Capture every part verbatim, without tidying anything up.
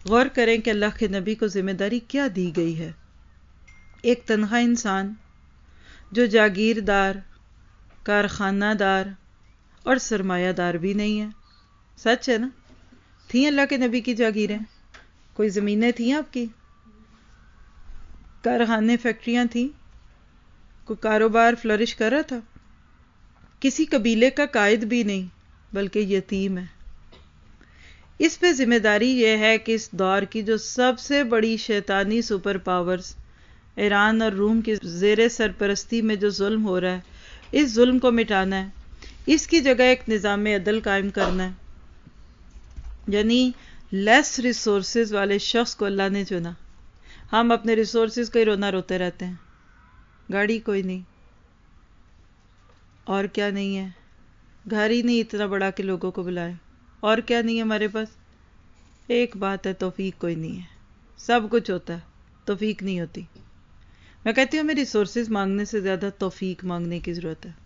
غور کریں کہ اللہ کے نبی کو ذمہ داری کیا دی گئی ہے. ایک تنہا انسان جو جاگیردار، کارخانہ دار اور سرمایہ دار بھی نہیں ہے. سچ ہے نا؟ تھیں اللہ کے نبی کی جاگیریں؟ کوئی زمینیں تھیں آپ کی؟ کارخانے، فیکٹریاں تھیں؟ کوئی کاروبار فلرش کر رہا تھا؟ کسی قبیلے کا قائد بھی نہیں، بلکہ یتیم ہے. اس پہ ذمہ داری یہ ہے کہ اس دور کی جو سب سے بڑی شیطانی سپر پاورز ایران اور روم کی زیر سرپرستی میں جو ظلم ہو رہا ہے، اس ظلم کو مٹانا ہے. اس کی جگہ ایک نظام عدل قائم کرنا ہے. یعنی لیس ریسورسز والے شخص کو اللہ نے چنا. ہم اپنے ریسورسز کو ہی رونا روتے رہتے ہیں. گاڑی کوئی نہیں، اور کیا نہیں ہے، گھر ہی نہیں اتنا بڑا کہ لوگوں کو بلائے، اور کیا نہیں ہے ہمارے پاس. ایک بات ہے، توفیق کوئی نہیں ہے. سب کچھ ہوتا ہے، توفیق نہیں ہوتی. میں کہتی ہوں ہمیں ریسورسز مانگنے سے زیادہ توفیق مانگنے کی ضرورت ہے.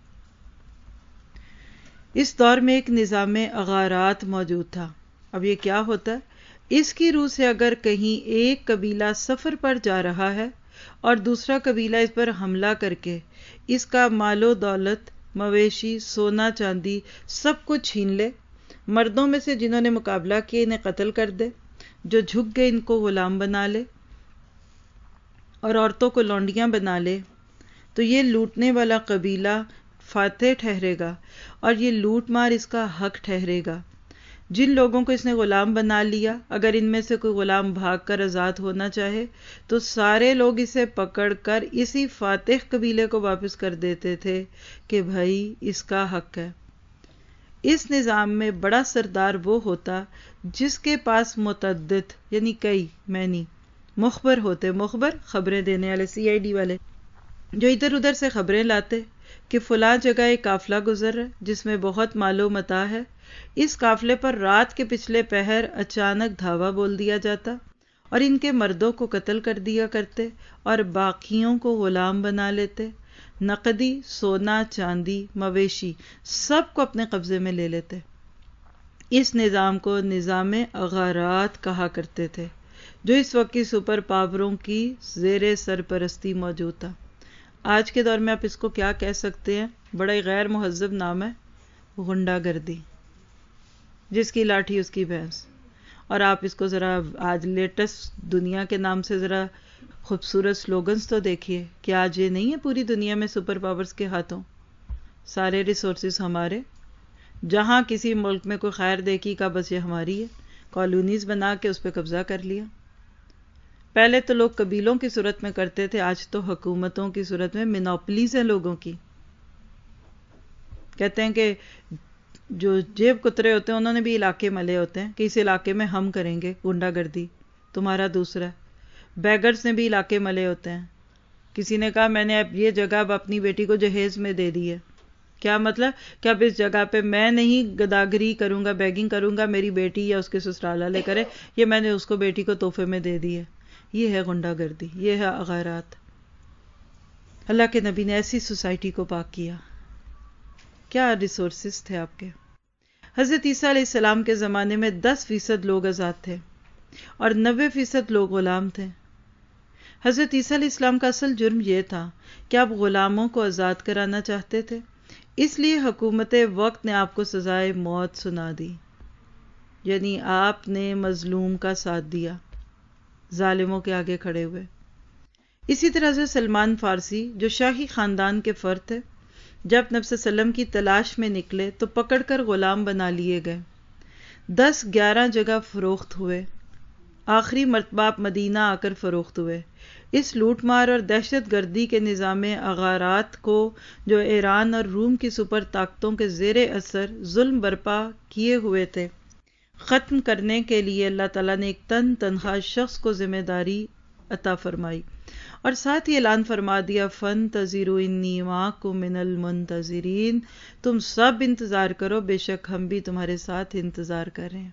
اس دور میں ایک نظام اغارات موجود تھا. اب یہ کیا ہوتا ہے؟ اس کی روح سے اگر کہیں ایک قبیلہ سفر پر جا رہا ہے اور دوسرا قبیلہ اس پر حملہ کر کے اس کا مال و دولت، مویشی، سونا چاندی سب کچھ چھین لے، مردوں میں سے جنہوں نے مقابلہ کیا انہیں قتل کر دے، جو جھک گئے ان کو غلام بنا لے اور عورتوں کو لونڈیاں بنا لے، تو یہ لوٹنے والا قبیلہ فاتح ٹھہرے گا اور یہ لوٹ مار اس کا حق ٹھہرے گا. جن لوگوں کو اس نے غلام بنا لیا، اگر ان میں سے کوئی غلام بھاگ کر آزاد ہونا چاہے تو سارے لوگ اسے پکڑ کر اسی فاتح قبیلے کو واپس کر دیتے تھے کہ بھائی اس کا حق ہے. اس نظام میں بڑا سردار وہ ہوتا جس کے پاس متعدد یعنی کئی مینی مخبر ہوتے. مخبر خبریں دینے والے، سی آئی ڈی والے، جو ادھر ادھر سے خبریں لاتے کہ فلاں جگہ ایک قافلہ گزر ہے جس میں بہت مال و متاع ہے. اس قافلے پر رات کے پچھلے پہر اچانک دھاوا بول دیا جاتا اور ان کے مردوں کو قتل کر دیا کرتے اور باقیوں کو غلام بنا لیتے. نقدی، سونا چاندی، مویشی سب کو اپنے قبضے میں لے لیتے. اس نظام کو نظام اغارات کہا کرتے تھے، جو اس وقت کی سپر پاوروں کی زیر سرپرستی موجود تھا. آج کے دور میں آپ اس کو کیا کہہ سکتے ہیں؟ بڑا ہی غیر مہذب نام ہے، غنڈہ گردی. جس کی لاٹھی اس کی بھینس. اور آپ اس کو ذرا آج لیٹسٹ دنیا کے نام سے ذرا خوبصورت سلوگنز تو دیکھیے کہ آج یہ نہیں ہے پوری دنیا میں سپر پاورز کے ہاتھوں سارے ریسورسز ہمارے. جہاں کسی ملک میں کوئی خیر دیکھی کا بس یہ ہماری ہے، کالونیز بنا کے اس پہ قبضہ کر لیا. پہلے تو لوگ قبیلوں کی صورت میں کرتے تھے، آج تو حکومتوں کی صورت میں مینوپلیز ہیں لوگوں کی. کہتے ہیں کہ جو جیب کترے ہوتے ہیں انہوں نے بھی علاقے ملے ہوتے ہیں کہ اس علاقے میں ہم کریں گے غنڈہ گردی، تمہارا دوسرا. بیگرز نے بھی علاقے ملے ہوتے ہیں. کسی نے کہا میں نے اب یہ جگہ اب اپنی بیٹی کو جہیز میں دے دی ہے. کیا مطلب کہ اب اس جگہ پہ میں نہیں گداگری کروں گا، بیگنگ کروں گا، میری بیٹی یا اس کے سسرال والے کرے، یہ میں نے اس کو بیٹی کو تحفے میں دے دی ہے. یہ ہے غنڈہ گردی، یہ ہے اغارات. اللہ کے نبی نے ایسی سوسائٹی کو پاک کیا. کیا ریسورسز تھے آپ کے؟ حضرت عیسیٰ علیہ السلام کے زمانے میں دس فیصد لوگ آزاد تھے اور نوے فیصد لوگ غلام تھے. حضرت عیسیٰ علیہ السلام کا اصل جرم یہ تھا کہ آپ غلاموں کو آزاد کرانا چاہتے تھے، اس لیے حکومت وقت نے آپ کو سزائے موت سنا دی. یعنی آپ نے مظلوم کا ساتھ دیا، ظالموں کے آگے کھڑے ہوئے. اسی طرح سے سلمان فارسی جو شاہی خاندان کے فرد تھے، جب نبی صلی اللہ علیہ وسلم کی تلاش میں نکلے تو پکڑ کر غلام بنا لیے گئے. دس گیارہ جگہ فروخت ہوئے. آخری مرتبہ آپ مدینہ آ کر فروخت ہوئے. اس لوٹ مار اور دہشت گردی کے نظام اغارات کو جو ایران اور روم کی سپر طاقتوں کے زیر اثر ظلم برپا کیے ہوئے تھے، ختم کرنے کے لیے اللہ تعالیٰ نے ایک تن تنہا شخص کو ذمہ داری عطا فرمائی اور ساتھ ہی اعلان فرما دیا فانتظروا انی معکم من المنتظرین، تم سب انتظار کرو، بے شک ہم بھی تمہارے ساتھ انتظار کر رہے ہیں.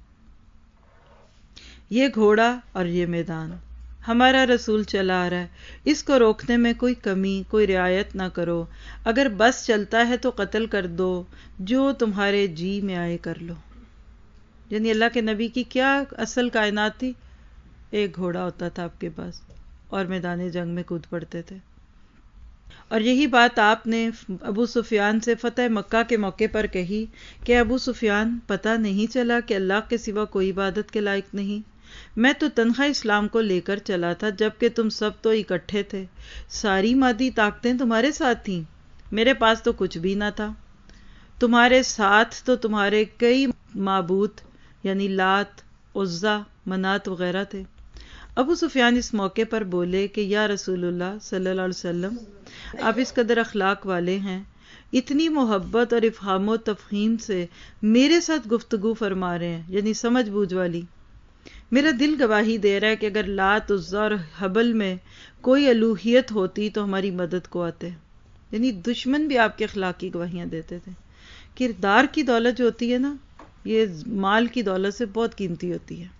یہ گھوڑا اور یہ میدان ہمارا رسول چلا آ رہا ہے، اس کو روکنے میں کوئی کمی، کوئی رعایت نہ کرو. اگر بس چلتا ہے تو قتل کر دو، جو تمہارے جی میں آئے کر لو. یعنی اللہ کے نبی کی کیا اصل کائنات تھی؟ ایک گھوڑا ہوتا تھا آپ کے پاس اور میدان جنگ میں کود پڑتے تھے. اور یہی بات آپ نے ابو سفیان سے فتح مکہ کے موقع پر کہی کہ ابو سفیان پتہ نہیں چلا کہ اللہ کے سوا کوئی عبادت کے لائق نہیں. میں تو تنہا اسلام کو لے کر چلا تھا جبکہ تم سب تو اکٹھے تھے. ساری مادی طاقتیں تمہارے ساتھ تھیں، میرے پاس تو کچھ بھی نہ تھا. تمہارے ساتھ تو تمہارے کئی معبود یعنی لات، عزا، منات وغیرہ تھے. ابو سفیان اس موقع پر بولے کہ یا رسول اللہ صلی اللہ علیہ وسلم، آپ اس قدر اخلاق والے ہیں، اتنی محبت اور افہام و تفہیم سے میرے ساتھ گفتگو فرما رہے ہیں، یعنی سمجھ بوجھ والی. میرا دل گواہی دے رہا ہے کہ اگر لات، عزا اور حبل میں کوئی الوہیت ہوتی تو ہماری مدد کو آتے. یعنی دشمن بھی آپ کے اخلاق کی گواہیاں دیتے تھے. کردار کی دولت جو ہوتی ہے نا، یہ مال کی دولت سے بہت قیمتی ہوتی ہے.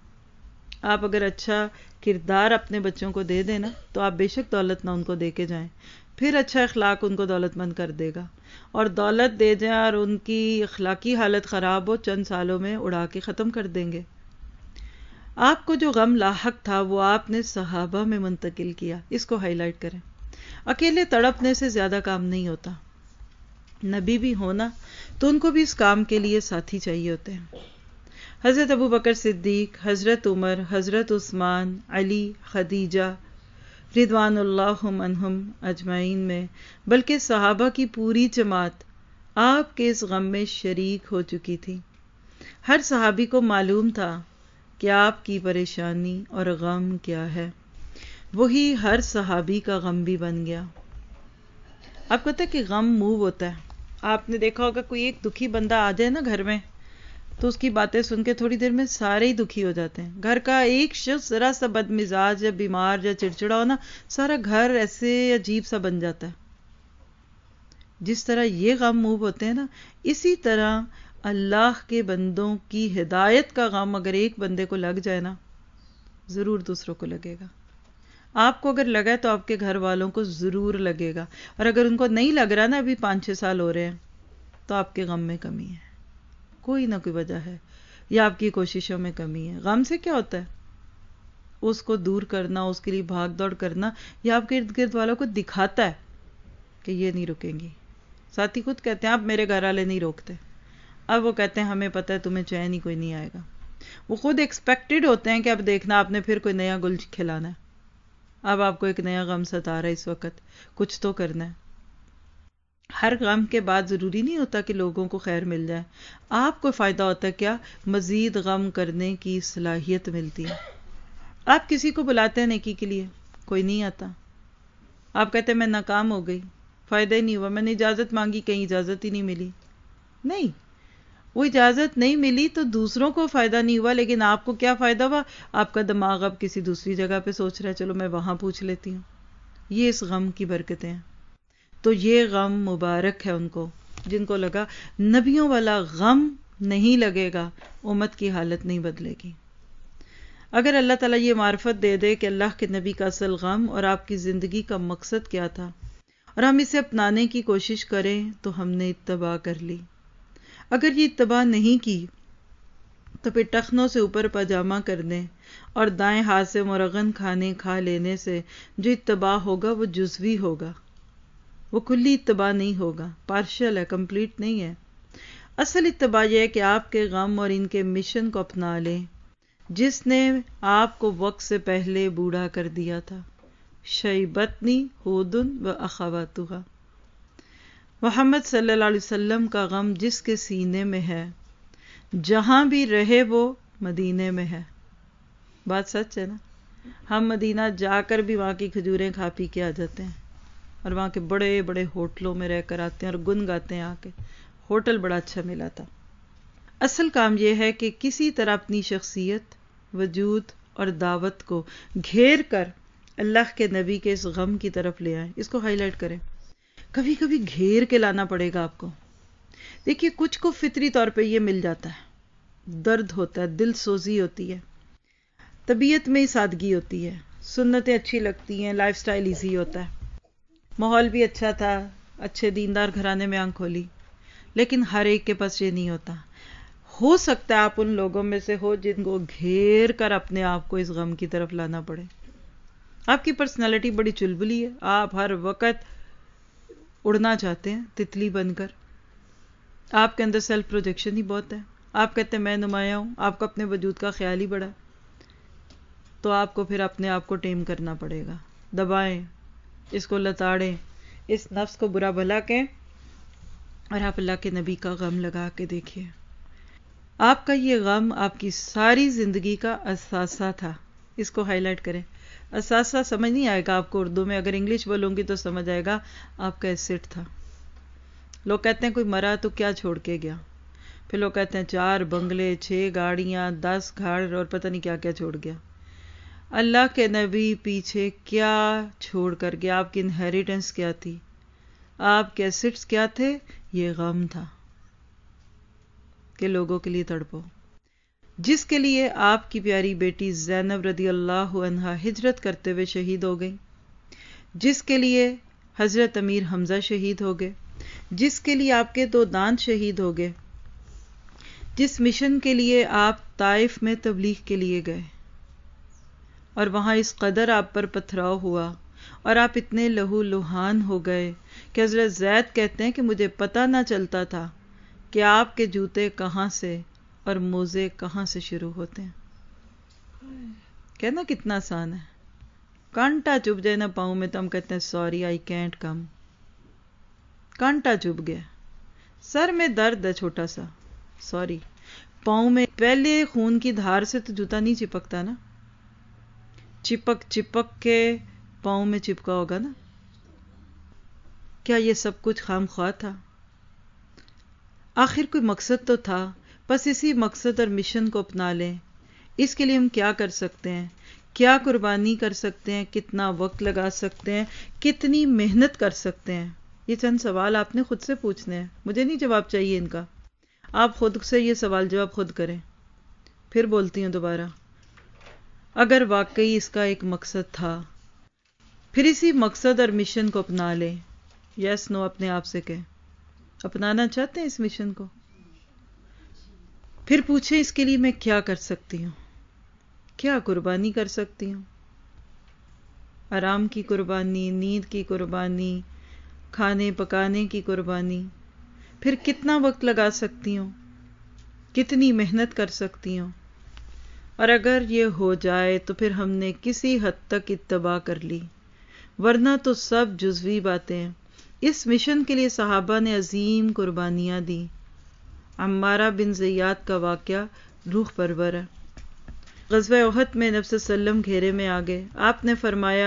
آپ اگر اچھا کردار اپنے بچوں کو دے دیں نا تو آپ بے شک دولت نہ ان کو دے کے جائیں، پھر اچھا اخلاق ان کو دولت مند کر دے گا. اور دولت دے جائیں اور ان کی اخلاقی حالت خراب ہو، چند سالوں میں اڑا کے ختم کر دیں گے. آپ کو جو غم لاحق تھا وہ آپ نے صحابہ میں منتقل کیا. اس کو ہائی لائٹ کریں. اکیلے تڑپنے سے زیادہ کام نہیں ہوتا. نبی بھی ہونا تو ان کو بھی اس کام کے لیے ساتھی چاہیے ہوتے ہیں. حضرت ابو بکر صدیق، حضرت عمر، حضرت عثمان، علی، خدیجہ رضوان اللہ عنہم اجمعین میں بلکہ صحابہ کی پوری جماعت آپ کے اس غم میں شریک ہو چکی تھی. ہر صحابی کو معلوم تھا کہ آپ کی پریشانی اور غم کیا ہے. وہی ہر صحابی کا غم بھی بن گیا. آپ کو پتہ ہے کہ غم موو ہوتا ہے. آپ نے دیکھا ہوگا کوئی ایک دکھی بندہ آ جائے نا گھر میں تو اس کی باتیں سن کے تھوڑی دیر میں سارے ہی دکھی ہو جاتے ہیں. گھر کا ایک شخص ذرا سا بد مزاج یا بیمار یا چڑچڑا ہو نا، سارا گھر ایسے عجیب سا بن جاتا ہے. جس طرح یہ غم موو ہوتے ہیں نا، اسی طرح اللہ کے بندوں کی ہدایت کا غم اگر ایک بندے کو لگ جائے نا، ضرور دوسروں کو لگے گا. آپ کو اگر لگا ہے تو آپ کے گھر والوں کو ضرور لگے گا. اور اگر ان کو نہیں لگ رہا نا، ابھی پانچ چھ سال ہو رہے ہیں، تو آپ کے غم میں کمی ہے. کوئی نہ کوئی وجہ ہے یا آپ کی کوششوں میں کمی ہے. غم سے کیا ہوتا ہے؟ اس کو دور کرنا، اس کے لیے بھاگ دوڑ کرنا، یا آپ کے ارد گرد والوں کو دکھاتا ہے کہ یہ نہیں رکیں گی. ساتھی خود کہتے ہیں اب میرے گھر والے نہیں روکتے. اب وہ کہتے ہیں ہمیں پتہ ہے تمہیں چین ہی کوئی نہیں آئے گا. وہ خود ایکسپیکٹڈ ہوتے ہیں کہ اب دیکھنا آپ نے پھر کوئی نیا گل کھلانا ہے. اب آپ کو ایک نیا غم ستا رہا ہے اس وقت، کچھ تو کرنا ہے. ہر غم کے بعد ضروری نہیں ہوتا کہ لوگوں کو خیر مل جائے. آپ کو فائدہ ہوتا ہے کیا؟ مزید غم کرنے کی صلاحیت ملتی ہے. آپ کسی کو بلاتے ہیں نیکی کے لیے، کوئی نہیں آتا. آپ کہتے ہیں میں ناکام ہو گئی، فائدہ ہی نہیں ہوا، میں نے اجازت مانگی کہیں اجازت ہی نہیں ملی. نہیں، وہ اجازت نہیں ملی تو دوسروں کو فائدہ نہیں ہوا، لیکن آپ کو کیا فائدہ ہوا؟ آپ کا دماغ اب کسی دوسری جگہ پہ سوچ رہا ہے چلو میں وہاں پوچھ لیتی ہوں. یہ اس غم کی برکتیں ہیں. تو یہ غم مبارک ہے ان کو جن کو لگا نبیوں والا غم نہیں لگے گا، امت کی حالت نہیں بدلے گی. اگر اللہ تعالیٰ یہ معرفت دے دے کہ اللہ کے نبی کا اصل غم اور آپ کی زندگی کا مقصد کیا تھا اور ہم اسے اپنانے کی کوشش کریں تو ہم نے اتباع کر لی. اگر یہ اتباع نہیں کی تو پھر ٹخنوں سے اوپر پاجامہ کرنے اور دائیں ہاتھ سے مرغن کھانے کھا لینے سے جو اتباع ہوگا وہ جزوی ہوگا، وہ کلی اتباع نہیں ہوگا، پارشل ہے، کمپلیٹ نہیں ہے. اصل اتباع یہ ہے کہ آپ کے غم اور ان کے مشن کو اپنا لیں جس نے آپ کو وقت سے پہلے بوڑھا کر دیا تھا. شیبتنی ہود و اخواتها. محمد صلی اللہ علیہ وسلم کا غم جس کے سینے میں ہے، جہاں بھی رہے وہ مدینے میں ہے. بات سچ ہے نا. ہم مدینہ جا کر بھی وہاں کی کھجوریں کھا پی کے آ جاتے ہیں اور وہاں کے بڑے بڑے ہوٹلوں میں رہ کر آتے ہیں اور گن گاتے ہیں آ کے ہوٹل بڑا اچھا ملا تھا. اصل کام یہ ہے کہ کسی طرح اپنی شخصیت، وجود اور دعوت کو گھیر کر اللہ کے نبی کے اس غم کی طرف لے آئیں. اس کو ہائی لائٹ کریں. کبھی کبھی گھیر کے لانا پڑے گا آپ کو. دیکھیے کچھ کو فطری طور پہ یہ مل جاتا ہے، درد ہوتا ہے، دل سوزی ہوتی ہے، طبیعت میں ہی سادگی ہوتی ہے، سنتیں اچھی لگتی ہیں، لائف سٹائل ایزی ہوتا ہے، ماحول بھی اچھا تھا، اچھے دیندار گھرانے میں آنکھ کھولی. لیکن ہر ایک کے پاس یہ نہیں ہوتا. ہو سکتا ہے آپ ان لوگوں میں سے ہو جن کو گھیر کر اپنے آپ کو اس غم کی طرف لانا پڑے. آپ کی پرسنالٹی بڑی چلبلی ہے، آپ ہر وقت اڑنا چاہتے ہیں تتلی بن کر، آپ کے اندر سیلف پروجیکشن ہی بہت ہے، آپ کہتے ہیں میں نمایاں ہوں، آپ کو اپنے وجود کا خیال ہی بڑا، تو آپ کو پھر اپنے آپ کو ٹیم کرنا پڑے گا. دبائیں اس کو، لتاڑیں اس نفس کو برا بھلا کے، اور آپ اللہ کے نبی کا غم لگا کے دیکھیے. آپ کا یہ غم آپ کی ساری زندگی کا اثاثہ تھا. اس کو ہائی لائٹ کریں. اثاثہ سمجھ نہیں آئے گا آپ کو اردو میں، اگر انگلش بولوں گی تو سمجھ آئے گا. آپ کا ایسٹ تھا. لوگ کہتے ہیں کوئی مرا تو کیا چھوڑ کے گیا، پھر لوگ کہتے ہیں چار بنگلے، چھ گاڑیاں، دس گھر اور پتہ نہیں کیا کیا چھوڑ گیا. اللہ کے نبی پیچھے کیا چھوڑ کر گیا؟ آپ کی انہیریٹنس کیا تھی؟ آپ کے ایسٹس کیا تھے؟ یہ غم تھا کہ لوگوں کے لیے تڑپو، جس کے لیے آپ کی پیاری بیٹی زینب رضی اللہ عنہا ہجرت کرتے ہوئے شہید ہو گئی، جس کے لیے حضرت امیر حمزہ شہید ہو گئے، جس کے لیے آپ کے دو دانت شہید ہو گئے، جس مشن کے لیے آپ طائف میں تبلیغ کے لیے گئے اور وہاں اس قدر آپ پر پتھراؤ ہوا اور آپ اتنے لہو لہان ہو گئے کہ حضرت زید کہتے ہیں کہ مجھے پتہ نہ چلتا تھا کہ آپ کے جوتے کہاں سے اور موزے کہاں سے شروع ہوتے ہیں. کہنا کتنا آسان ہے. کانٹا چبھ جائے نا پاؤں میں تو ہم کہتے ہیں سوری آئی کینٹ کم. کانٹا چبھ گیا، سر میں درد ہے چھوٹا سا، سوری. پاؤں میں پہلے خون کی دھار سے تو جوتا نہیں چپکتا نا، چپک چپک کے پاؤں میں چپکا ہوگا نا. کیا یہ سب کچھ خام خواہ تھا؟ آخر کوئی مقصد تو تھا. بس اسی مقصد اور مشن کو اپنا لیں. اس کے لیے ہم کیا کر سکتے ہیں؟ کیا قربانی کر سکتے ہیں؟ کتنا وقت لگا سکتے ہیں؟ کتنی محنت کر سکتے ہیں؟ یہ چند سوال آپ نے خود سے پوچھنے ہیں، مجھے نہیں جواب چاہیے ان کا. آپ خود سے یہ سوال جواب خود کریں. پھر بولتی ہوں دوبارہ، اگر واقعی اس کا ایک مقصد تھا، پھر اسی مقصد اور مشن کو اپنا لیں. یس نو اپنے آپ سے کہیں. اپنانا چاہتے ہیں اس مشن کو؟ پھر پوچھیں اس کے لیے میں کیا کر سکتی ہوں، کیا قربانی کر سکتی ہوں؟ آرام کی قربانی، نیند کی قربانی، کھانے پکانے کی قربانی. پھر کتنا وقت لگا سکتی ہوں، کتنی محنت کر سکتی ہوں؟ اور اگر یہ ہو جائے تو پھر ہم نے کسی حد تک اتباع کر لی، ورنہ تو سب جزوی باتیں ہیں. اس مشن کے لیے صحابہ نے عظیم قربانیاں دی. عمارہ بن زیاد کا واقعہ روح پرور ہے. غزوہ احد میں نبی صلی اللہ علیہ وسلم گھیرے میں آ گئے. آپ نے فرمایا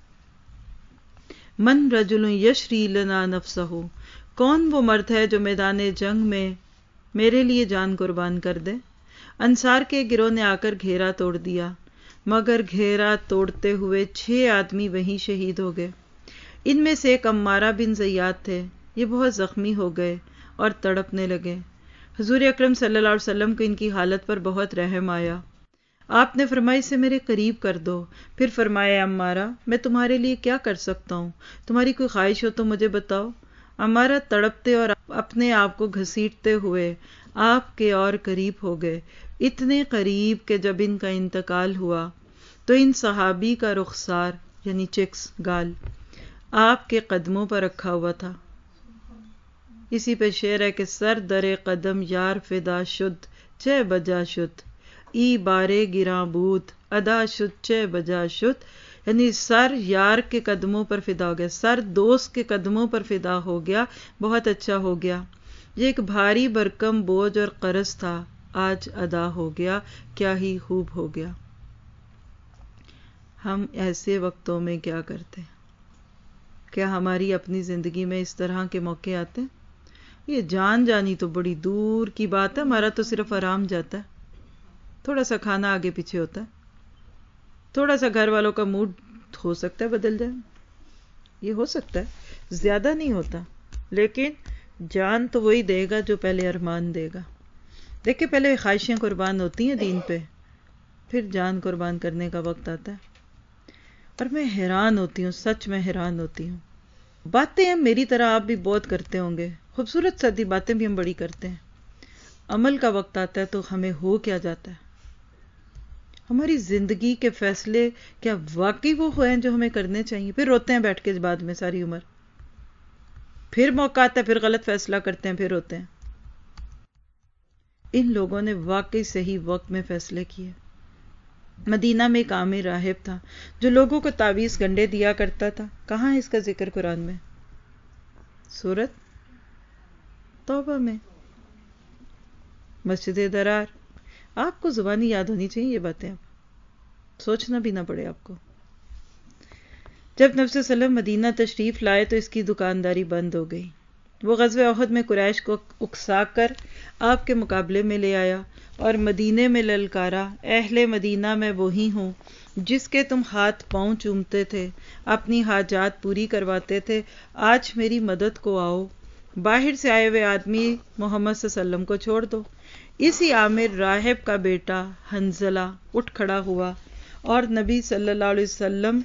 من رجل یشری لنا نفسہ، کون وہ مرد ہے جو میدان جنگ میں میرے لیے جان قربان کر دے؟ انصار کے گروہ نے آ کر گھیرا توڑ دیا، مگر گھیرا توڑتے ہوئے چھ آدمی وہیں شہید ہو گئے. ان میں سے ایک عمارہ بن زیاد تھے. یہ بہت زخمی ہو گئے اور تڑپنے لگے. حضور اکرم صلی اللہ علیہ وسلم کو ان کی حالت پر بہت رحم آیا. آپ نے فرمایا اسے میرے قریب کر دو. پھر فرمایا عمارہ میں تمہارے لیے کیا کر سکتا ہوں؟ تمہاری کوئی خواہش ہو تو مجھے بتاؤ. عمارہ تڑپتے اور اپنے آپ کو گھسیٹتے ہوئے آپ کے اور قریب ہو گئے، اتنے قریب کہ جب ان کا انتقال ہوا تو ان صحابی کا رخسار یعنی چکس گال آپ کے قدموں پر رکھا ہوا تھا. اسی پہ شعر ہے کہ سر در قدم یار فدا شد چہ بجا شد، ای بارے گراں بود ادا شد چہ بجا شد. یعنی سر یار کے قدموں پر فدا ہو گیا، سر دوست کے قدموں پر فدا ہو گیا، بہت اچھا ہو گیا. یہ ایک بھاری بھرکم بوجھ اور قرض تھا، آج ادا ہو گیا، کیا ہی خوب ہو گیا. ہم ایسے وقتوں میں کیا کرتے ہیں؟ کیا ہماری اپنی زندگی میں اس طرح کے موقع آتے ہیں؟ یہ جان جانی تو بڑی دور کی بات ہے، ہمارا تو صرف آرام جاتا ہے، تھوڑا سا کھانا آگے پیچھے ہوتا ہے، تھوڑا سا گھر والوں کا موڈ ہو سکتا ہے بدل جائے، یہ ہو سکتا ہے، زیادہ نہیں ہوتا. لیکن جان تو وہی دے گا جو پہلے ارمان دے گا. دیکھیں پہلے خواہشیں قربان ہوتی ہیں دین پہ، پھر جان قربان کرنے کا وقت آتا ہے. اور میں حیران ہوتی ہوں، سچ میں حیران ہوتی ہوں. باتیں ہم میری طرح آپ بھی بہت کرتے ہوں گے، خوبصورت سادی باتیں بھی ہم بڑی کرتے ہیں. عمل کا وقت آتا ہے تو ہمیں ہو کیا جاتا ہے؟ ہماری زندگی کے فیصلے کیا واقعی وہ ہوئے ہیں جو ہمیں کرنے چاہیے؟ پھر روتے ہیں بیٹھ کے بعد میں ساری عمر، پھر موقع آتا ہے، پھر غلط فیصلہ کرتے ہیں، پھر روتے ہیں۔ ان لوگوں نے واقعی صحیح وقت میں فیصلے کیے۔ مدینہ میں ایک عامر راہب تھا جو لوگوں کو تعویذ گنڈے دیا کرتا تھا۔ کہاں ہے اس کا ذکر قرآن میں؟ سورۃ توبہ میں، مسجد درار۔ آپ کو زبانی یاد ہونی چاہیے یہ باتیں، آپ سوچنا بھی نہ پڑے آپ کو۔ جب نبی صلی اللہ علیہ وسلم مدینہ تشریف لائے تو اس کی دکانداری بند ہو گئی۔ وہ غزوہ احد میں قریش کو اکسا کر آپ کے مقابلے میں لے آیا اور مدینے میں للکارا، اہل مدینہ میں وہی ہوں جس کے تم ہاتھ پاؤں چومتے تھے، اپنی حاجات پوری کرواتے تھے، آج میری مدد کو آؤ۔ باہر سے آئے ہوئے آدمی محمد صلی اللہ علیہ وسلم کو چھوڑ دو۔ اسی عامر راہب کا بیٹا حنظلہ اٹھ کھڑا ہوا اور نبی صلی اللہ علیہ وسلم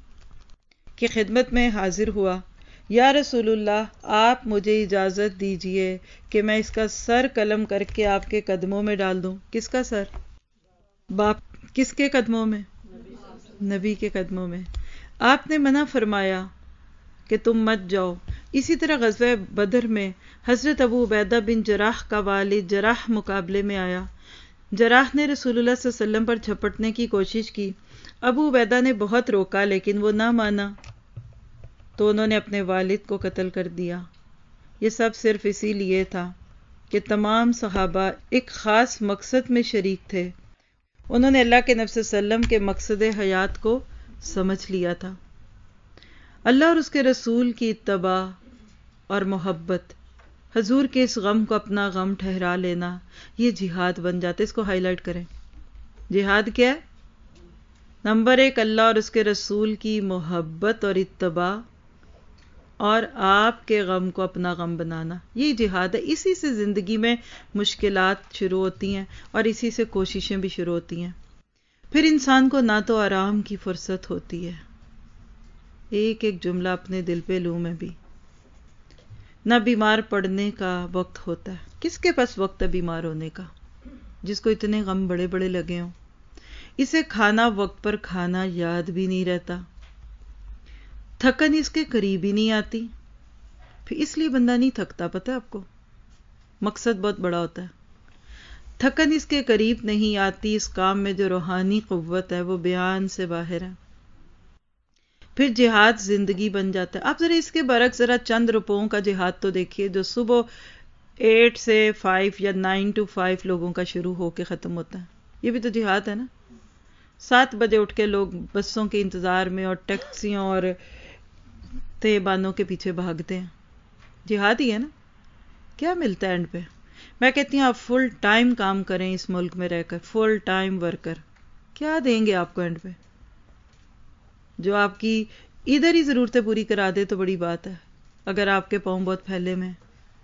کی خدمت میں حاضر ہوا۔ یا رسول اللہ، آپ مجھے اجازت دیجئے کہ میں اس کا سر قلم کر کے آپ کے قدموں میں ڈال دوں۔ کس کا سر؟ باپ کس کے قدموں میں؟ نبی کے قدموں میں۔ آپ نے منع فرمایا کہ تم مت جاؤ۔ اسی طرح غزوہ بدر میں حضرت ابو عبیدہ بن جراح کا والد جراح مقابلے میں آیا۔ جراح نے رسول اللہ صلی اللہ علیہ وسلم پر جھپٹنے کی کوشش کی۔ ابو عبیدہ نے بہت روکا لیکن وہ نہ مانا تو انہوں نے اپنے والد کو قتل کر دیا۔ یہ سب صرف اسی لیے تھا کہ تمام صحابہ ایک خاص مقصد میں شریک تھے۔ انہوں نے اللہ کے نبی صلی اللہ علیہ وسلم کے مقصد حیات کو سمجھ لیا تھا۔ اللہ اور اس کے رسول کی اتباع اور محبت، حضور کے اس غم کو اپنا غم ٹھہرا لینا، یہ جہاد بن جاتا ہے۔ اس کو ہائی لائٹ کریں۔ جہاد کیا ہے؟ نمبر ایک، اللہ اور اس کے رسول کی محبت اور اتباع، اور آپ کے غم کو اپنا غم بنانا، یہ جہاد ہے۔ اسی سے زندگی میں مشکلات شروع ہوتی ہیں اور اسی سے کوششیں بھی شروع ہوتی ہیں۔ پھر انسان کو نہ تو آرام کی فرصت ہوتی ہے، ایک ایک جملہ اپنے دل پہ لوں میں بھی، نہ بیمار پڑنے کا وقت ہوتا ہے۔ کس کے پاس وقت ہے بیمار ہونے کا؟ جس کو اتنے غم بڑے بڑے لگے ہوں۔ اسے کھانا وقت پر کھانا یاد بھی نہیں رہتا، تھکن اس کے قریب ہی نہیں آتی، پھر اس لیے بندہ نہیں تھکتا۔ پتہ ہے آپ کو، مقصد بہت بڑا ہوتا ہے۔ تھکن اس کے قریب نہیں آتی، اس کام میں جو روحانی قوت ہے وہ بیان سے باہر ہے۔ پھر جہاد زندگی بن جاتا ہے۔ آپ ذرا اس کے برعکس ذرا چند روپوں کا جہاد تو دیکھیے جو صبح ایٹ سے فائیو یا نائن ٹو فائیو لوگوں کا شروع ہو کے ختم ہوتا ہے۔ یہ بھی تو جہاد ہے نا۔ سات بجے اٹھ کے لوگ بسوں کے انتظار میں اور ٹیکسیوں اور تیبانوں کے پیچھے بھاگتے ہیں، جہاد ہی ہے نا۔ کیا ملتا ہے اینڈ پہ؟ میں کہتی ہوں آپ فل ٹائم کام کریں اس ملک میں رہ کر، فل ٹائم ورکر، کیا دیں گے آپ کو اینڈ پہ؟ جو آپ کی ادھر ہی ضرورتیں پوری کرا دے تو بڑی بات ہے، اگر آپ کے پاؤں بہت پھیلے میں۔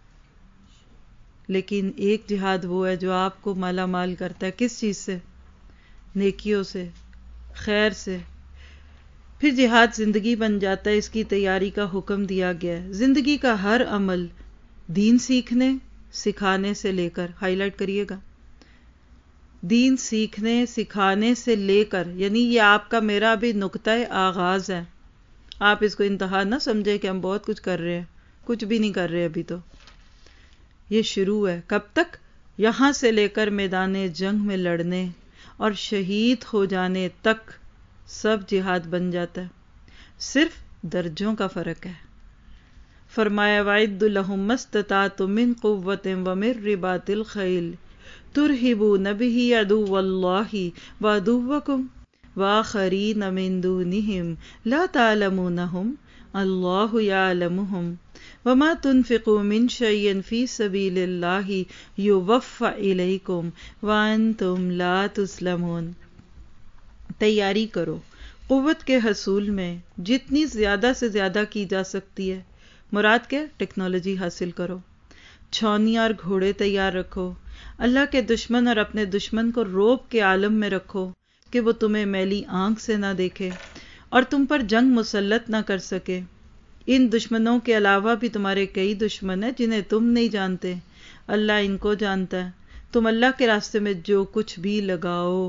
لیکن ایک جہاد وہ ہے جو آپ کو مالا مال کرتا ہے، کس چیز سے؟ نیکیوں سے، خیر سے۔ پھر جہاد زندگی بن جاتا ہے، اس کی تیاری کا حکم دیا گیا ہے۔ زندگی کا ہر عمل دین سیکھنے سکھانے سے لے کر، ہائی لائٹ کریے گا، دین سیکھنے سکھانے سے لے کر، یعنی یہ آپ کا میرا بھی نقطہ آغاز ہے۔ آپ اس کو انتہا نہ سمجھے کہ ہم بہت کچھ کر رہے ہیں، کچھ بھی نہیں کر رہے ابھی تو، یہ شروع ہے۔ کب تک؟ یہاں سے لے کر میدان جنگ میں لڑنے اور شہید ہو جانے تک سب جہاد بن جاتا ہے، صرف درجوں کا فرق ہے۔ فرمایا وَأَعِدُّوا لَهُم مَّا اسْتَطَعْتُم مِّن قُوَّةٍ وَمِن رِّبَاطِ الْخَيْلِ تُرْهِبُونَ بِهِ عَدُوَّ اللَّهِ وَعَدُوَّكُمْ وَآخَرِينَ مِن دُونِهِمْ لَا تَعْلَمُونَهُمْ اللَّهُ يَعْلَمُهُمْ وَمَا تُنفِقُوا مِن شَيْءٍ فِي سَبِيلِ اللَّهِ يُوَفَّ إِلَيْكُمْ وَأَنتُمْ لَا تُظْلَمُونَ۔ تیاری کرو قوت کے حصول میں جتنی زیادہ سے زیادہ کی جا سکتی ہے۔ مراد کیا؟ ٹیکنالوجی حاصل کرو، چھونیاں اور گھوڑے تیار رکھو، اللہ کے دشمن اور اپنے دشمن کو روب کے عالم میں رکھو کہ وہ تمہیں میلی آنکھ سے نہ دیکھے اور تم پر جنگ مسلط نہ کر سکے۔ ان دشمنوں کے علاوہ بھی تمہارے کئی دشمن ہیں جنہیں تم نہیں جانتے، اللہ ان کو جانتا ہے۔ تم اللہ کے راستے میں جو کچھ بھی لگاؤ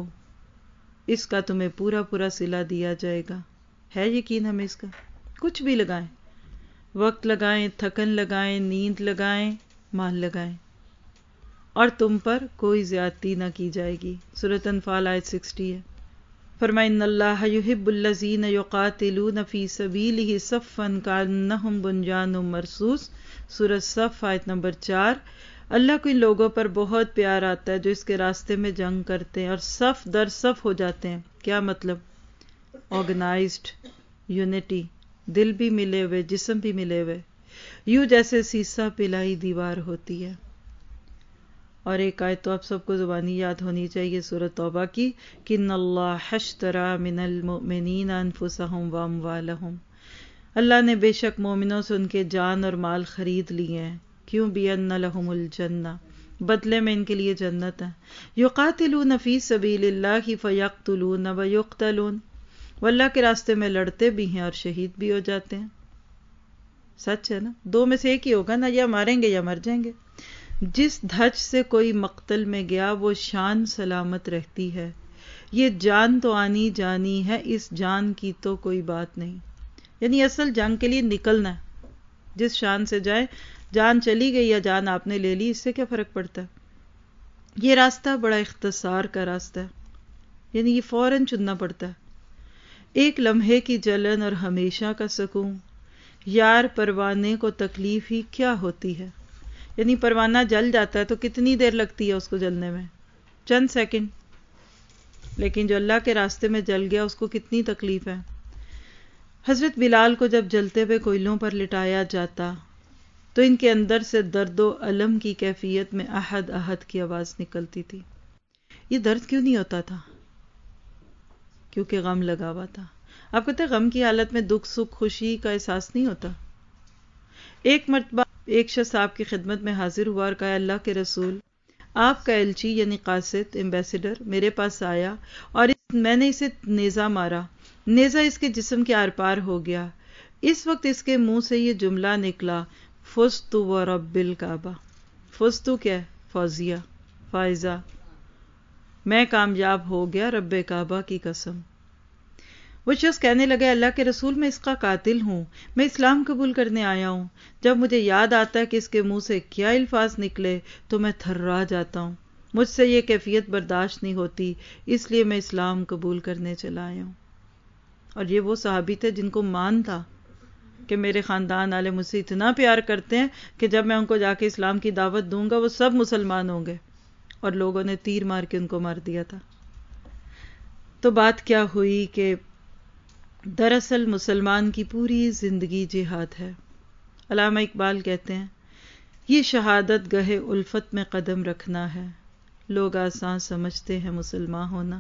اس کا تمہیں پورا پورا صلہ دیا جائے گا. ہے یقین ہمیں اس کا؟ کچھ بھی لگائیں، وقت لگائیں، تھکن لگائیں، نیند لگائیں، مال لگائیں، اور تم پر کوئی زیادتی نہ کی جائے گی. سورۃ انفال آیت سکسٹی ہے. فرمائے ان اللہ یحب الذین یقاتلون فی سبیلہ صفا کانہم بنیان مرصوص. سورۃ صف آیت نمبر چار. اللہ کو ان لوگوں پر بہت پیار آتا ہے جو اس کے راستے میں جنگ کرتے ہیں اور صف در صف ہو جاتے ہیں. کیا مطلب؟ آرگنائزڈ، یونٹی، دل بھی ملے ہوئے، جسم بھی ملے ہوئے، یوں جیسے سیسا پلائی دیوار ہوتی ہے. اور ایک آیت تو آپ سب کو زبانی یاد ہونی چاہیے سورۃ توبہ کی کہ ان اللہ اشتری من المؤمنین انفسهم واموالهم. اللہ نے بے شک مومنوں سے ان کے جان اور مال خرید لیے ہیں. کیوں؟ بِأَنَّ لَهُمُ الْجَنَّةَ، بدلے میں ان کے لیے جنت ہے. یقاتلون فی سبیل اللہ فیقتلون ویقتلون، وہ اللہ کے راستے میں لڑتے بھی ہیں اور شہید بھی ہو جاتے ہیں. سچ ہے نا؟ دو میں سے ایک ہی ہوگا نا، یا ماریں گے یا مر جائیں گے. جس دھج سے کوئی مقتل میں گیا وہ شان سلامت رہتی ہے. یہ جان تو آنی جانی ہے، اس جان کی تو کوئی بات نہیں. یعنی اصل جنگ کے لیے نکلنا ہے. جس شان سے جائے، جان چلی گئی یا جان آپ نے لے لی، اس سے کیا فرق پڑتا ہے؟ یہ راستہ بڑا اختصار کا راستہ ہے، یعنی یہ فوراً چننا پڑتا ہے. ایک لمحے کی جلن اور ہمیشہ کا سکون. یار پروانے کو تکلیف ہی کیا ہوتی ہے. یعنی پروانہ جل جاتا ہے تو کتنی دیر لگتی ہے اس کو جلنے میں؟ چند سیکنڈ. لیکن جو اللہ کے راستے میں جل گیا اس کو کتنی تکلیف ہے. حضرت بلال کو جب جلتے ہوئے کوئلوں پر لٹایا جاتا تو ان کے اندر سے درد و الم کی کیفیت میں احد احد کی آواز نکلتی تھی. یہ درد کیوں نہیں ہوتا تھا؟ کیونکہ غم لگا ہوا تھا. آپ کہتے ہیں غم کی حالت میں دکھ سکھ خوشی کا احساس نہیں ہوتا. ایک مرتبہ ایک شخص آپ کی خدمت میں حاضر ہوا اور کہا اللہ کے رسول، آپ کا ایلچی یعنی قاصد، ایمبیسیڈر میرے پاس آیا اور میں نے اسے نیزہ مارا. نیزہ اس کے جسم کے آر پار ہو گیا. اس وقت اس کے منہ سے یہ جملہ نکلا، فزت ورب الکعبہ. فزت کیا ہے؟ فوزیہ، فائزہ. میں کامیاب ہو گیا رب کعبہ کی قسم. وہ شخص کہنے لگا اللہ کے رسول میں اس کا قاتل ہوں، میں اسلام قبول کرنے آیا ہوں. جب مجھے یاد آتا ہے کہ اس کے منہ سے کیا الفاظ نکلے تو میں تھرا جاتا ہوں. مجھ سے یہ کیفیت برداشت نہیں ہوتی، اس لیے میں اسلام قبول کرنے چلا آیا ہوں. اور یہ وہ صحابی تھے جن کو مان تھا کہ میرے خاندان والے مجھ سے اتنا پیار کرتے ہیں کہ جب میں ان کو جا کے اسلام کی دعوت دوں گا وہ سب مسلمان ہوں گے. اور لوگوں نے تیر مار کے ان کو مار دیا تھا. تو بات کیا ہوئی کہ دراصل مسلمان کی پوری زندگی جہاد ہے. علامہ اقبال کہتے ہیں یہ شہادت گہے الفت میں قدم رکھنا ہے، لوگ آسان سمجھتے ہیں مسلمان ہونا.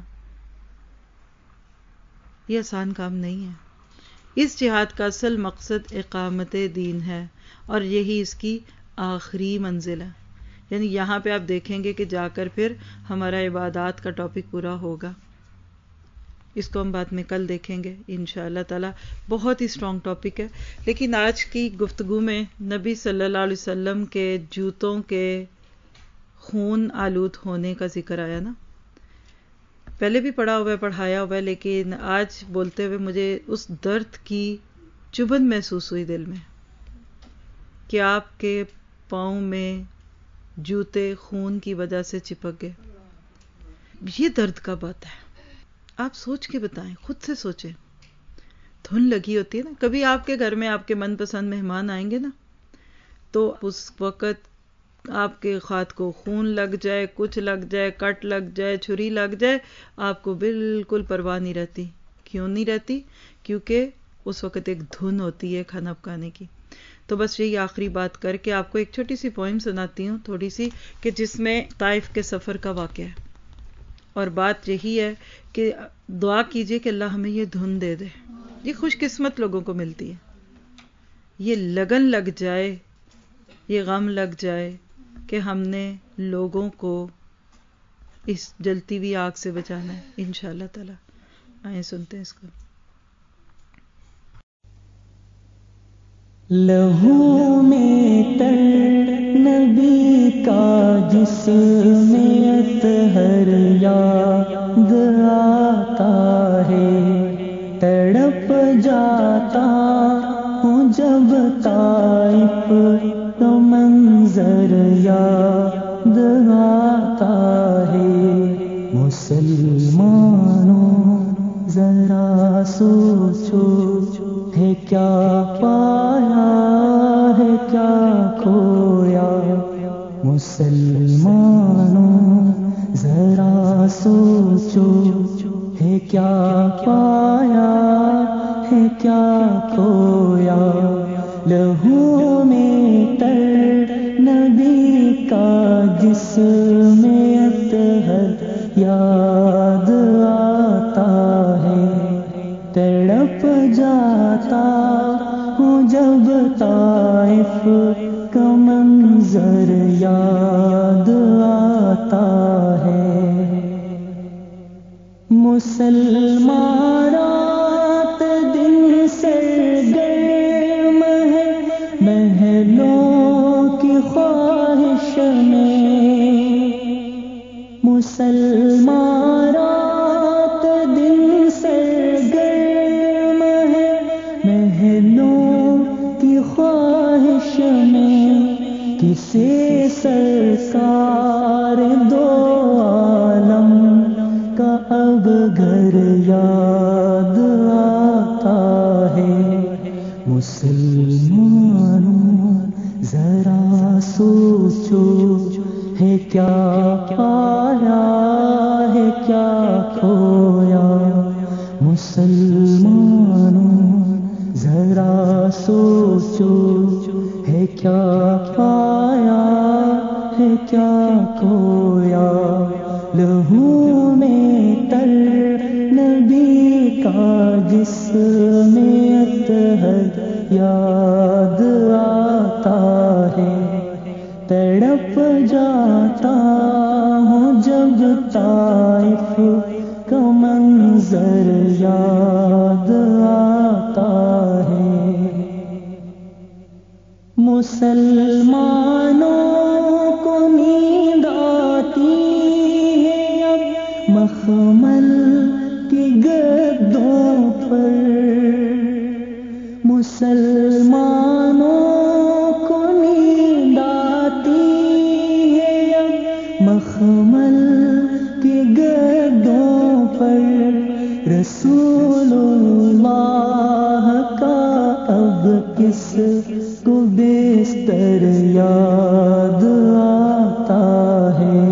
یہ آسان کام نہیں ہے. اس جہاد کا اصل مقصد اقامت دین ہے اور یہی اس کی آخری منزل ہے. یعنی یہاں پہ آپ دیکھیں گے کہ جا کر پھر ہمارا عبادات کا ٹاپک پورا ہوگا. اس کو ہم بعد میں کل دیکھیں گے انشاءاللہ تعالی. بہت ہی اسٹرانگ ٹاپک ہے. لیکن آج کی گفتگو میں نبی صلی اللہ علیہ وسلم کے جوتوں کے خون آلود ہونے کا ذکر آیا نا. پہلے بھی پڑھا ہوا ہے، پڑھایا ہوا ہے، لیکن آج بولتے ہوئے مجھے اس درد کی چبھن محسوس ہوئی دل میں کہ آپ کے پاؤں میں جوتے خون کی وجہ سے چپک گئے. یہ درد کا بات ہے. آپ سوچ کے بتائیں، خود سے سوچیں. دھن لگی ہوتی ہے نا. کبھی آپ کے گھر میں آپ کے من پسند مہمان آئیں گے نا تو اس وقت آپ کے ہاتھ کو خون لگ جائے، کچھ لگ جائے، کٹ لگ جائے، چھری لگ جائے، آپ کو بالکل پرواہ نہیں رہتی. کیوں نہیں رہتی؟ کیونکہ اس وقت ایک دھن ہوتی ہے کھانا پکانے کی. تو بس یہی آخری بات کر کے آپ کو ایک چھوٹی سی پوئم سناتی ہوں تھوڑی سی، کہ جس میں طائف کے سفر کا واقعہ ہے. اور بات یہی ہے کہ دعا کیجئے کہ اللہ ہمیں یہ دھن دے دے. یہ خوش قسمت لوگوں کو ملتی ہے. یہ لگن لگ جائے، یہ غم لگ جائے کہ ہم نے لوگوں کو اس جلتی ہوئی آگ سے بچانا ہے انشاءاللہ تعالی. آئیں سنتے ہیں اس کو. لہو میں تر نبی کا جس میں اطہر یاد آتا ہے، تڑپ جاتا ہوں جب طائف کا منظر یاد آتا ہے۔ مسلمانوں ذرا سوچو، ہے کیا پایا ہے کیا کھویا؟ مسلمانوں ذرا سوچو، ہے کیا پایا ہے کیا کھویا؟ لہو میں تر نبی کا جس میں اطہر یاد آتا ہے، تڑپ جاتا ہوں جب طائف کا منظر یاد آتا ہے۔ مسلمان رات دن سرگرم ہے محلوں کی خواہش میں، مسلمان رات دن سرگرم ہے محلوں کی خواہش میں، کسے سرکار دو عالم کا اب گھر یاد آتا ہے۔ مسلمانوں ذرا سوچو، ہے کیا پایا ہے کیا کھویا؟ مسلمانوں ذرا سوچو، ہے کیا پایا ہے کیا کھویا؟ لہو میں تر نبی کا جس میں اطہر یاد آتا ہے، تڑپ جاتا ہوں جب طائف کا منظر یاد آتا ہے۔ مسلمانوں کو نیند آتی ہے اب مخمل کی گدوں پر، مسلمانوں کو نیند آتی ہے اب مخمل کی گدوں پر، رسول اللہ کا اب کس کو بستر یاد آتا ہے؟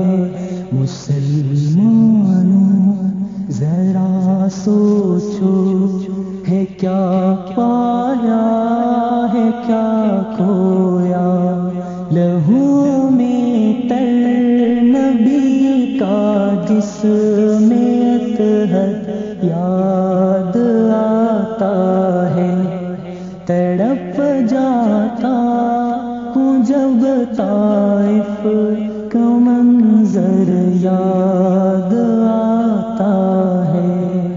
مسلمانوں ذرا سوچو، ہے کیا پایا ہے کیا کھویا؟ لہو میں تر نبی کا جس میں اطہر یاد آتا ہے، تڑپ جاتا ہوں جب طائف کا منظر یاد آتا ہے۔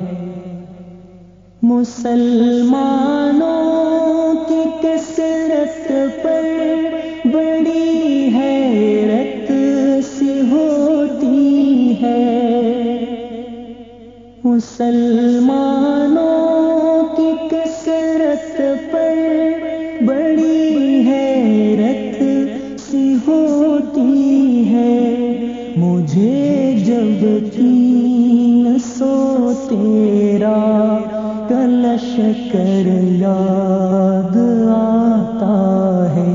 مسلمانوں کی کثرت پر بڑی حیرت سی ہوتی ہے، مسلمانوں کی کثرت پر بڑی حیرت سی ہوتی ہے، مجھے جب تین سو تیرا کا لشکر یاد آتا ہے۔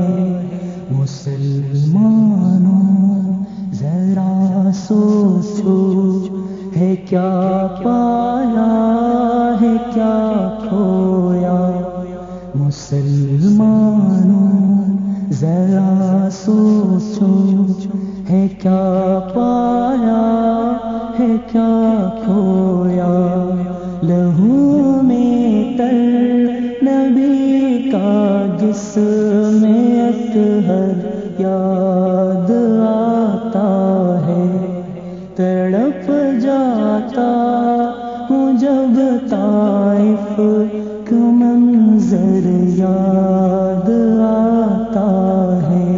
مسلمانوں ذرا سوچو، ہے کیا پایا ہے کیا کھویا؟ مسلمانوں ذرا سوچو، ہے کیا پایا ہے کیا کھویا؟ لہو میں تر نبی کا جس میں اطہر یاد آتا ہے، تڑپ جاتا ہوں جب طائف کا منظر یاد آتا ہے۔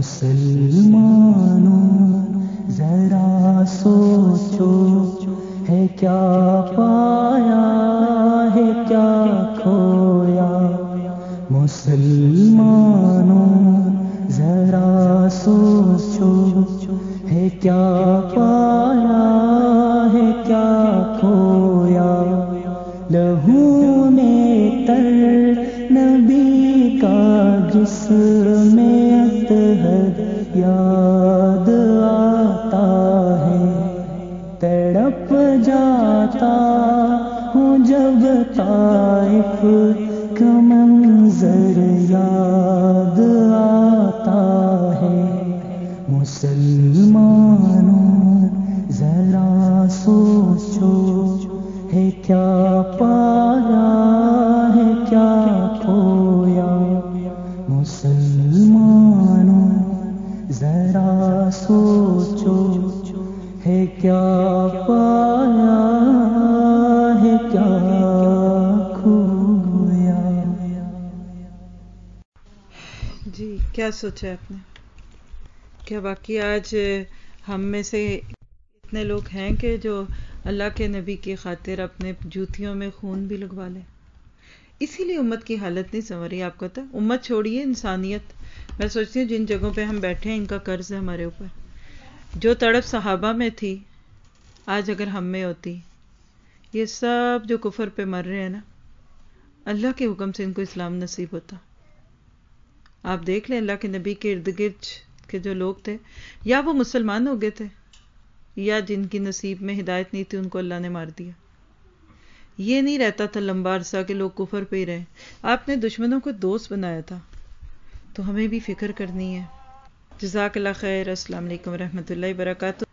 مسلمانوں ذرا سوچو ہے کیا پایا ہے کیا کھویا. مسلمانوں ذرا سوچو ہے کیا پایا ہے کیا کھویا. لہو نے تر نبی کا جسم اطہر یاد آتا ہے. تڑپ جاتا ہوں جب طائف کا منظر یاد آتا ہے. مسلمانوں ذرا سوچو ہے کیا پایا ہے کیا کھویا. مسلمانوں ذرا سوچو ہے کیا پایا ہے کیا کھویا. جی کیا سوچا آپ نے؟ کیا باقی آج ہم میں سے اتنے لوگ ہیں کہ جو اللہ کے نبی کی خاطر اپنے جوتیوں میں خون بھی لگوا لیں؟ اسی لیے امت کی حالت نہیں سنوری. آپ کو تو امت چھوڑیے، انسانیت. میں سوچتی ہوں جن جگہوں پہ ہم بیٹھے ہیں ان کا قرض ہے ہمارے اوپر. جو تڑپ صحابہ میں تھی آج اگر ہم میں ہوتی. یہ سب جو کفر پہ مر رہے ہیں نا، اللہ کے حکم سے ان کو اسلام نصیب ہوتا. آپ دیکھ لیں اللہ کے نبی کے ارد گرد کے جو لوگ تھے، یا وہ مسلمان ہو گئے تھے یا جن کی نصیب میں ہدایت نہیں تھی ان کو اللہ نے مار دیا. یہ نہیں رہتا تھا لمبا عرصہ کہ لوگ کفر پہ ہی رہے. آپ نے دشمنوں کو دوست بنایا تھا. تو ہمیں بھی فکر کرنی ہے. جزاک اللہ خیر. السلام علیکم ورحمۃ اللہ وبرکاتہ.